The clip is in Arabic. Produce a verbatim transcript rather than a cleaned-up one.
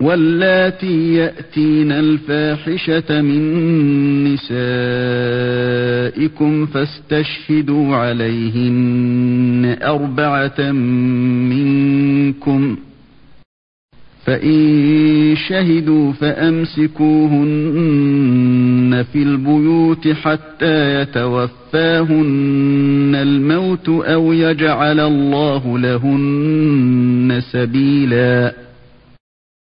واللاتي يأتين الفاحشة من نسائكم فاستشهدوا عليهن أربعة منكم فإن شهدوا فأمسكوهن في البيوت حتى يتوفاهن الموت أو يجعل الله لهن سبيلا